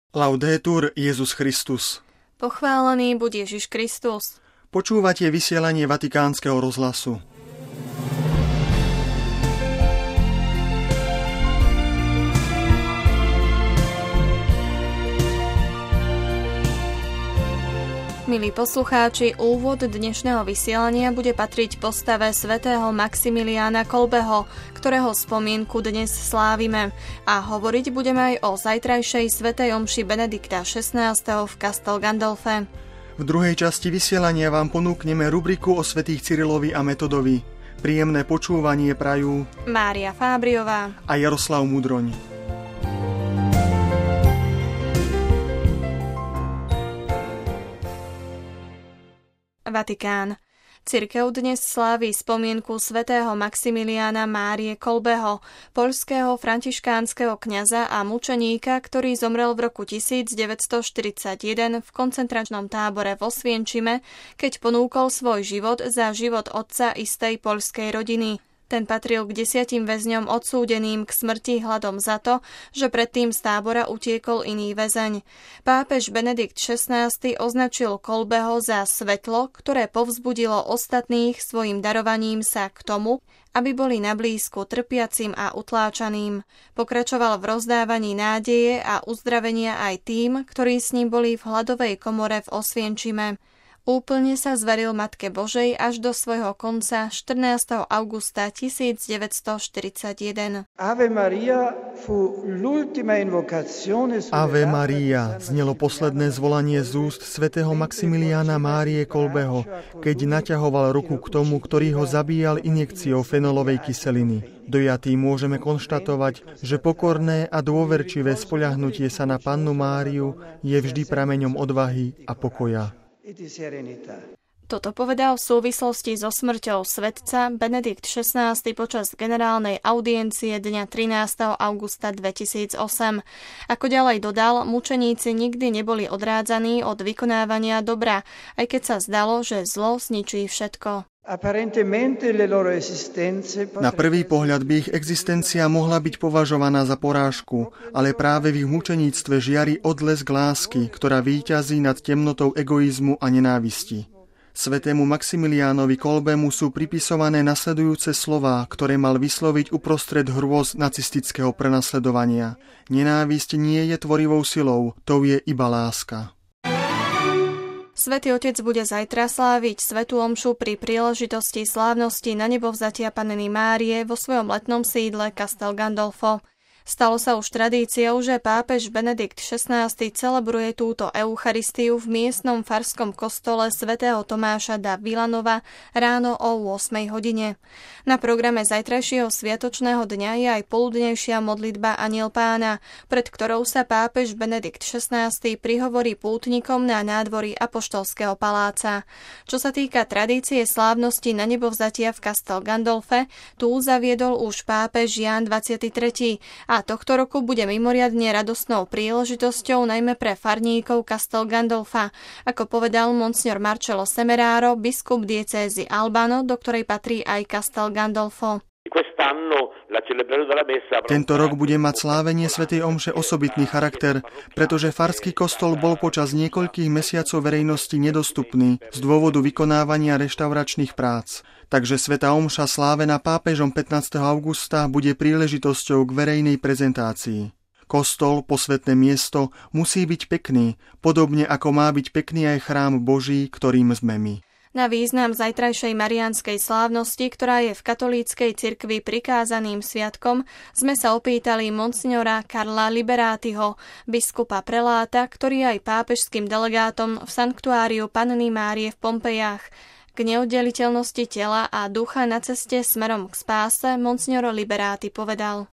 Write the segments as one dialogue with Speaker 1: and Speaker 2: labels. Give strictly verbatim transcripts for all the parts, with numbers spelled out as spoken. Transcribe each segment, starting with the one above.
Speaker 1: Laudetur Jesus Christus.
Speaker 2: Pochválený buď Ježiš Kristus.
Speaker 1: Počúvate vysielanie Vatikánskeho rozhlasu.
Speaker 2: Milí poslucháči, úvod dnešného vysielania bude patriť postave svätého Maximiliána Kolbeho, ktorého spomienku dnes slávime. A hovoriť budeme aj o zajtrajšej svätej omši Benedikta šestnásteho v Castel Gandolfe.
Speaker 1: V druhej časti vysielania vám ponúkneme rubriku o svätých Cyrilovi a Metodovi. Príjemné počúvanie prajú
Speaker 2: Mária Fábriová
Speaker 1: a Jaroslav Mudroň.
Speaker 2: Vatikán. Cirkev dnes slávi spomienku svätého Maximiliána Márie Kolbeho, poľského františkánskeho kňaza a mučeníka, ktorý zomrel v roku devätnásťstoštyridsaťjeden v koncentračnom tábore v Osvienčime, keď ponúkol svoj život za život otca istej poľskej rodiny. Ten patril k desiatim väzňom odsúdeným k smrti hladom za to, že predtým z tábora utiekol iný väzeň. Pápež Benedikt šestnásty označil Kolbeho za svetlo, ktoré povzbudilo ostatných svojim darovaním sa k tomu, aby boli nablízku trpiacim a utláčaným. Pokračoval v rozdávaní nádeje a uzdravenia aj tým, ktorí s ním boli v hladovej komore v Osvienčime. Úplne sa zveril Matke Božej až do svojho konca štrnásteho augusta tisícdeväťstoštyridsaťjeden.
Speaker 3: Ave Maria fu l'ultima invocazione
Speaker 1: Ave Maria znelo posledné zvolanie z úst svätého Maximiliána Márie Kolbeho, keď naťahoval ruku k tomu, ktorý ho zabíjal injekciou fenolovej kyseliny. Dojatý môžeme konštatovať, že pokorné a dôverčivé spoľahnutie sa na Pannu Máriu je vždy prameňom odvahy a pokoja.
Speaker 2: Toto povedal v súvislosti so smrťou svätca Benedikt šestnásty počas generálnej audiencie dňa trinásteho augusta dvetisícosem. Ako ďalej dodal, mučeníci nikdy neboli odrádzaní od vykonávania dobra, aj keď sa zdalo, že zlo zničí všetko.
Speaker 1: Na prvý pohľad by ich existencia mohla byť považovaná za porážku, ale práve v ich mučeníctve žiari odlesk lásky, ktorá víťazí nad temnotou egoizmu a nenávisti. Svätému Maximiliánovi Kolbemu sú pripisované nasledujúce slová, ktoré mal vysloviť uprostred hrôz nacistického prenasledovania. Nenávisť nie je tvorivou silou, to je iba láska.
Speaker 2: Svätý Otec bude zajtra sláviť svätú omšu pri príležitosti slávnosti na nebovzatia Panny Márie vo svojom letnom sídle Castel Gandolfo. Stalo sa už tradíciou, že pápež Benedikt šestnásty celebruje túto eucharistiu v miestnom farskom kostole svätého Tomáša da Vilanova ráno o ôsmej hodine. Na programe zajtrajšieho sviatočného dňa je aj poludnejšia modlitba Anjel Pána, pred ktorou sa pápež Benedikt šestnásty prihovorí pútnikom na nádvorí Apoštolského paláca. Čo sa týka tradície slávnosti na nebovzatia v Castel Gandolfe, tu zaviedol už pápež Ján dvadsiaty tretí a tohto roku bude mimoriadne radostnou príležitosťou najmä pre farníkov Castel Gandolfa, ako povedal monsignor Marcello Semeraro, biskup diecézy Albano, do ktorej patrí aj Castel Gandolfo.
Speaker 1: Tento rok bude mať slávenie svätej omše osobitný charakter, pretože farský kostol bol počas niekoľkých mesiacov verejnosti nedostupný z dôvodu vykonávania reštauračných prác. Takže svätá omša slávená pápežom pätnásteho augusta bude príležitosťou k verejnej prezentácii. Kostol, posvätné miesto, musí byť pekný, podobne ako má byť pekný aj chrám Boží, ktorým sme my.
Speaker 2: Na význam zajtrajšej mariánskej slávnosti, ktorá je v katolíckej cirkvi prikázaným sviatkom, sme sa opýtali monsignora Karla Liberátiho, biskupa preláta, ktorý je aj pápežským delegátom v sanktuáriu Panny Márie v Pompejách. K neoddeliteľnosti tela a ducha na ceste smerom k spáse monsignor Liberáti povedal: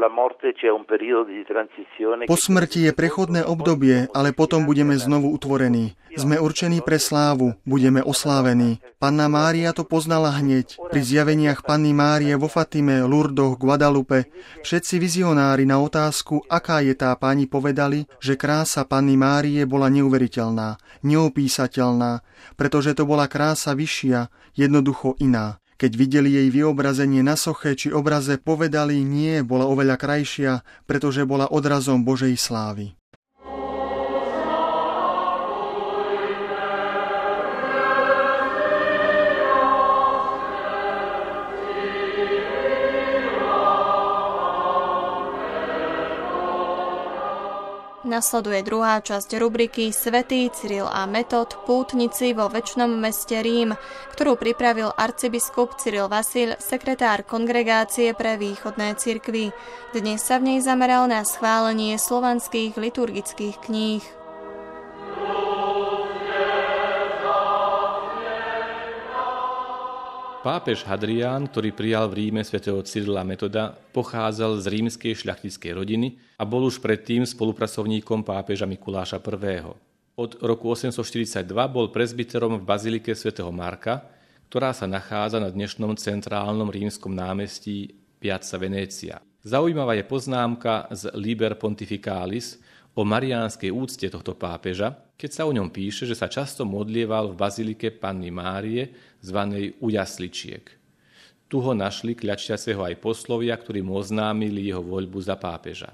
Speaker 1: Po smrti je prechodné obdobie, ale potom budeme znovu utvorení. Sme určení pre slávu, budeme oslávení. Panna Mária to poznala hneď. Pri zjaveniach Panny Márie vo Fatime, Lurdoch, Guadalupe všetci vizionári na otázku, aká je tá pani, povedali, že krása Panny Márie bola neuveriteľná, neopísateľná, pretože to bola krása vyššia, jednoducho iná. Keď videli jej vyobrazenie na soche či obraze, povedali, nie, bola oveľa krajšia, pretože bola odrazom Božej slávy.
Speaker 2: Nasleduje druhá časť rubriky Svätý Cyril a Metod, pútnici vo večnom meste Rím, ktorú pripravil arcibiskup Cyril Vasil, sekretár Kongregácie pre východné cirkvy. Dnes sa v nej zameral na schválenie slovanských liturgických kníh.
Speaker 4: Pápež Hadrián, ktorý prijal v Ríme svätého Cyrila Metoda, pochádzal z rímskej šľachtickej rodiny a bol už predtým spolupracovníkom pápeža Mikuláša I. Od roku osemstoštyridsaťdva bol presbyterom v bazilike svätého Marka, ktorá sa nachádza na dnešnom centrálnom rímskom námestí Piazza Venezia. Zaujímavá je poznámka z Liber Pontificalis o mariánskej úcte tohto pápeža, keď sa o ňom píše, že sa často modlieval v bazilike Panny Márie, zvanej U jasličiek. Tu ho našli kľačiaceho aj poslovia, ktorí mu oznámili jeho voľbu za pápeža.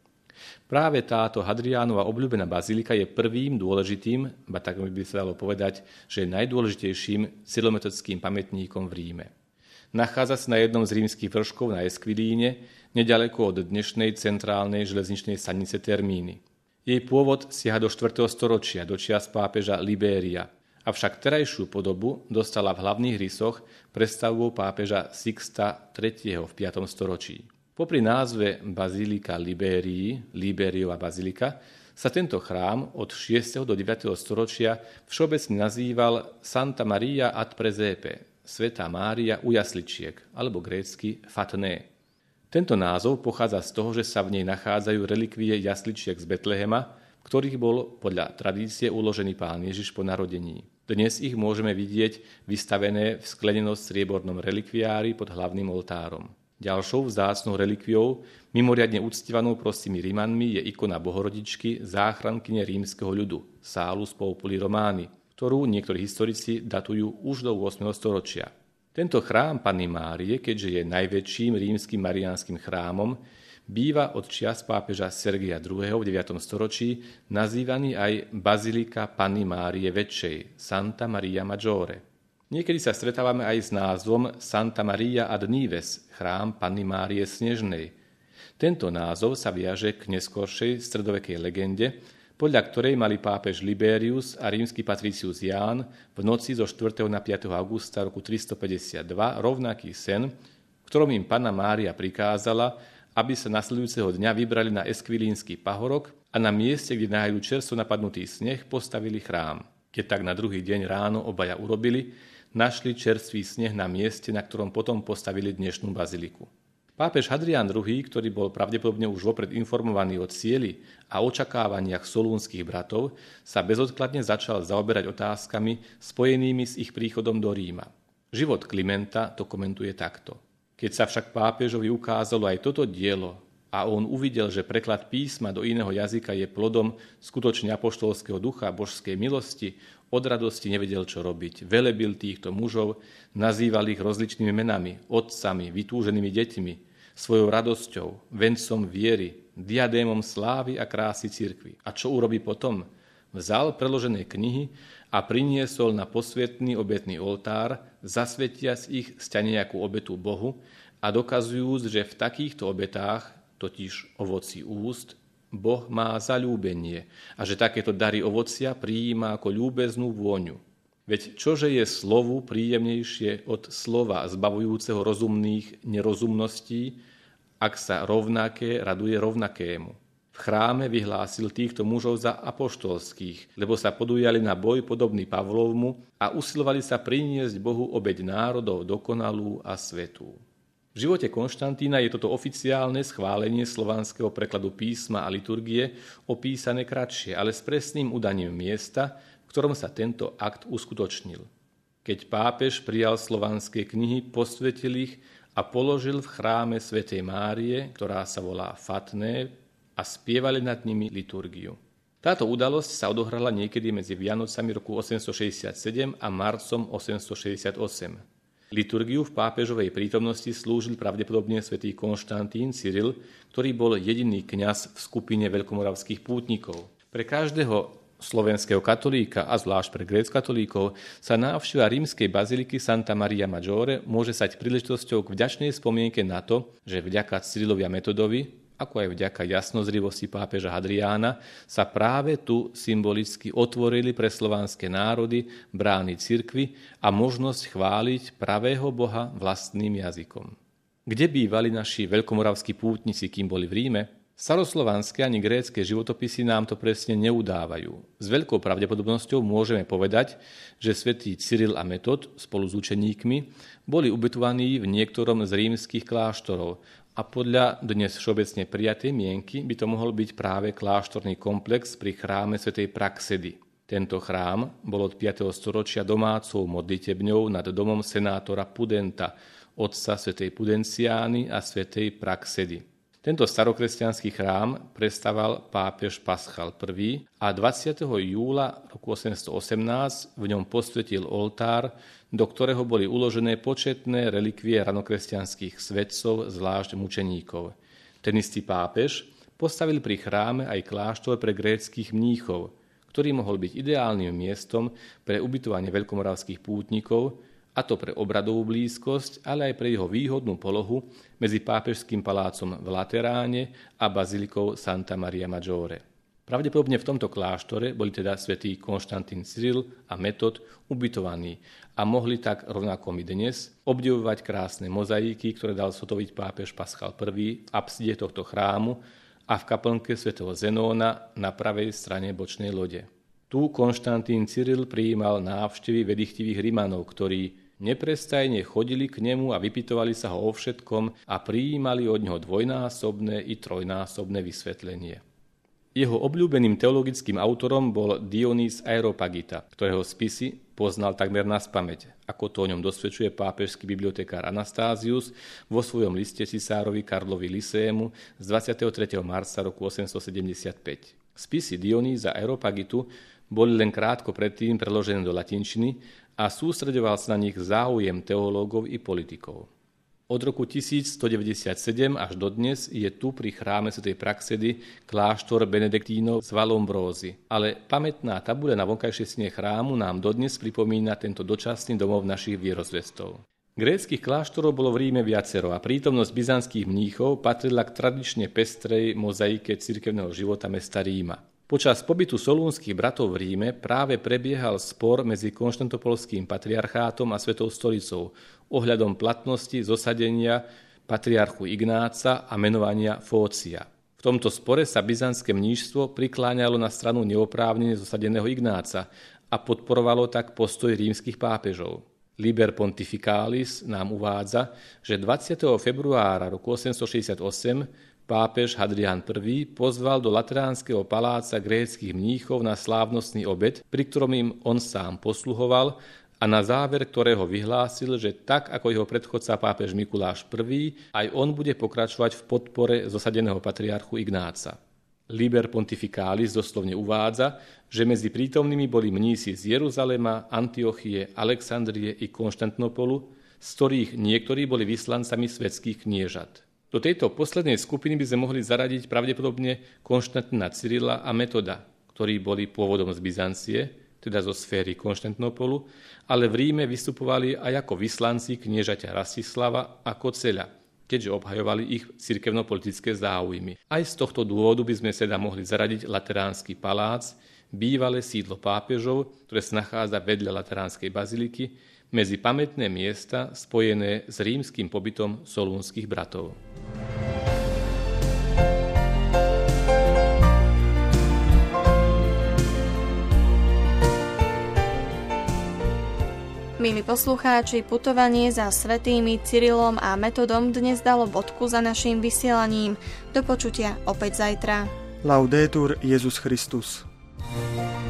Speaker 4: Práve táto Hadriánova obľúbená bazilika je prvým dôležitým, ba tak by sa dalo povedať, že je najdôležitejším cyrilometodským pamätníkom v Ríme. Nachádza sa na jednom z rímskych vrškov na Esquilíne, neďaleko od dnešnej centrálnej železničnej stanice Termíny. Jej pôvod siaha do štvrtého storočia, do čias pápeža Libéria, avšak terajšiu podobu dostala v hlavných rysoch predstavbou pápeža Sixta tretieho v piatom storočí. Popri názve Bazilika Liberii, Liberiova bazilika, sa tento chrám od šiesteho do deviateho storočia všeobecne nazýval Santa Maria ad Presepe, Svätá Mária u jasličiek, alebo grécky Fatné. Tento názov pochádza z toho, že sa v nej nachádzajú relikvie jasličiek z Betlehema, v ktorých bol podľa tradície uložený Pán Ježiš po narodení. Dnes ich môžeme vidieť vystavené v skleneno-striebornom relikviári pod hlavným oltárom. Ďalšou vzácnou relikviou, mimoriadne uctievanou prostými Rimanmi, je ikona Bohorodičky, záchrankyne rímskeho ľudu, Salus Populi Romani, ktorú niektorí historici datujú už do ôsmeho storočia. Tento chrám Panny Márie, keďže je najväčším rímskym mariánskym chrámom, býva od čias pápeža Sergia druhého. v deviatom storočí nazývaný aj Bazilika Panny Márie Väčšej, Santa Maria Maggiore. Niekedy sa stretávame aj s názvom Santa Maria ad Nives, chrám Panny Márie Snežnej. Tento názov sa viaže k neskoršej stredovekej legende, podľa ktorej mali pápež Liberius a rímsky patricius Ján v noci zo štvrtého na piateho augusta roku tristopäťdesiatdva rovnaký sen, v ktorom im Panna Mária prikázala, aby sa nasledujúceho dňa vybrali na Esquilínsky pahorok a na mieste, kde nájdu čerstvo napadnutý sneh, postavili chrám. Keď tak na druhý deň ráno obaja urobili, našli čerstvý sneh na mieste, na ktorom potom postavili dnešnú baziliku. Pápež Hadrián druhý., ktorý bol pravdepodobne už vopred informovaný o cieli a očakávaniach solúnskych bratov, sa bezodkladne začal zaoberať otázkami spojenými s ich príchodom do Ríma. Život Klimenta to komentuje takto. Keď sa však pápežovi ukázalo aj toto dielo a on uvidel, že preklad písma do iného jazyka je plodom skutočne apoštolského ducha božskej milosti, od radosti nevedel, čo robiť. Velebil týchto mužov, nazýval ich rozličnými menami, otcami, vytúženými deťmi, svojou radosťou, vencom viery, diadémom slávy a krásy cirkvi. A čo urobí potom? Vzal preložené knihy a priniesol na posvätný obetný oltár, zasvetiac ich sťa nejakú obetu Bohu a dokazujúc, že v takýchto obetách, totiž ovoci úst, Boh má zaľúbenie a že takéto dary ovocia prijíma ako ľúbeznú vôňu. Veď čože je slovu príjemnejšie od slova zbavujúceho rozumných nerozumností, ak sa rovnaké raduje rovnakému. V chráme vyhlásil týchto mužov za apoštolských, lebo sa podujali na boj podobný Pavlovmu a usilovali sa priniesť Bohu obeť národov dokonalú a svätú. V živote Konštantína je toto oficiálne schválenie slovanského prekladu písma a liturgie opísané kratšie, ale s presným udaním miesta, v ktorom sa tento akt uskutočnil. Keď pápež prijal slovanské knihy, posvetil ich a položil v chráme svätej Márie, ktorá sa volá Fatné, a spievali nad nimi liturgiu. Táto udalosť sa odohrala niekedy medzi Vianocami roku osemstošesťdesiatsedem a marcom osemstošesťdesiatosem. Liturgiu v pápežovej prítomnosti slúžil pravdepodobne svätý Konštantín Cyril, ktorý bol jediný kňaz v skupine veľkomoravských pútnikov. Pre každého slovenského katolíka a zvlášť pre gréckokatolíkov sa návšteva rímskej baziliky Santa Maria Maggiore môže stať príležitosťou k vďačnej spomienke na to, že vďaka Cyrilovi a Metodovi ako aj vďaka jasnozrivosti pápeža Hadriána, sa práve tu symbolicky otvorili pre slovanské národy brány cirkvi a možnosť chváliť pravého Boha vlastným jazykom. Kde bývali naši veľkomoravskí pútnici, kým boli v Ríme? Staroslovanské ani grécke životopisy nám to presne neudávajú. S veľkou pravdepodobnosťou môžeme povedať, že svätý Cyril a Metod spolu s učeníkmi boli ubytovaní v niektorom z rímskych kláštorov a podľa dnes všeobecne prijatej mienky by to mohol byť práve kláštorný komplex pri chráme svätej Praxedy. Tento chrám bol od piateho storočia domácou modlitebňou nad domom senátora Pudenta, otca svätej Pudenciány a svätej Praxedy. Tento starokresťanský chrám prestaval pápež Paschal I. a dvadsiateho júla roku osemnostoosemnásť v ňom posvetil oltár, do ktorého boli uložené početné relikvie ranokresťanských svätcov, zvlášť mučeníkov. Ten istý pápež postavil pri chráme aj kláštor pre gréckych mníchov, ktorý mohol byť ideálnym miestom pre ubytovanie veľkomoravských pútnikov, a to pre obradovú blízkosť, ale aj pre jeho výhodnú polohu medzi pápežským palácom v Lateráne a bazilikou Santa Maria Maggiore. Pravdepodobne v tomto kláštore boli teda svätí Konštantín Cyril a Metod ubytovaní a mohli tak rovnako my dnes obdivovať krásne mozaiky, ktoré dal zhotoviť pápež Paschal I. v apside tohto chrámu a v kaplnke svätého Zenóna na pravej strane bočnej lode. Tu Konštantín Cyril prijímal návštevy vedichtivých Rimanov, ktorí neprestajne chodili k nemu a vypytovali sa ho o všetkom a prijímali od neho dvojnásobné i trojnásobné vysvetlenie. Jeho obľúbeným teologickým autorom bol Dionýz Areopagita, ktorého spisy poznal takmer naspamäť, ako to o ňom dosvedčuje pápežský bibliotekár Anastázius vo svojom liste cisárovi Karlovi Lisému z dvadsiateho tretieho marca roku osemstosedemdesiatpäť. Spisy Dionýza Areopagitu boli len krátko predtým preložené do latinčiny a sústreďoval sa na nich záujem teológov i politikov. Od roku tisícstodeväťdesiatsedem až dodnes je tu pri chráme svätej Praxedy kláštor Benediktínov z Valombrózy, ale pamätná tabuľa na vonkajšej stene chrámu nám dodnes pripomína tento dočasný domov našich vierozvestov. Gréckych kláštorov bolo v Ríme viacero a prítomnosť byzantských mníchov patrila k tradične pestrej mozaike cirkevného života mesta Ríma. Počas pobytu solúnskych bratov v Ríme práve prebiehal spor medzi konštantopolským patriarchátom a Svetou stolicou ohľadom platnosti zosadenia patriarchu Ignáca a menovania Fócia. V tomto spore sa byzantské mníšstvo prikláňalo na stranu neoprávnene zosadeného Ignáca a podporovalo tak postoj rímskych pápežov. Liber Pontificalis nám uvádza, že dvadsiateho februára roku osemstošesťdesiatosem pápež Hadrián I. pozval do Lateránskeho paláca gréckych mníchov na slávnostný obed, pri ktorom im on sám posluhoval a na záver ktorého vyhlásil, že tak ako jeho predchodca pápež Mikuláš I., aj on bude pokračovať v podpore zosadeného patriarchu Ignáca. Liber Pontificalis doslovne uvádza, že medzi prítomnými boli mnísi z Jeruzalema, Antiochie, Alexandrie i Konštantinopolu, z ktorých niektorí boli vyslancami svetských kniežat. Do tejto poslednej skupiny by sme mohli zaradiť pravdepodobne Konštantína Cyrila a Metoda, ktorí boli pôvodom z Byzancie, teda zo sféry Konštantinopolu, ale v Ríme vystupovali aj ako vyslanci kniežaťa Rastislava a Koceľa, keďže obhajovali ich cirkevno-politické záujmy. Aj z tohto dôvodu by sme teda mohli zaradiť Lateránsky palác, bývalé sídlo pápežov, ktoré sa nachádza vedľa Lateránskej baziliky, medzi pamätné miesta spojené s rímskym pobytom solúnskych bratov.
Speaker 2: Milí poslucháči, putovanie za svätými Cyrilom a Metodom dnes dalo bodku za naším vysielaním. Do počutia opäť zajtra.
Speaker 1: Laudetur Jesus Christus.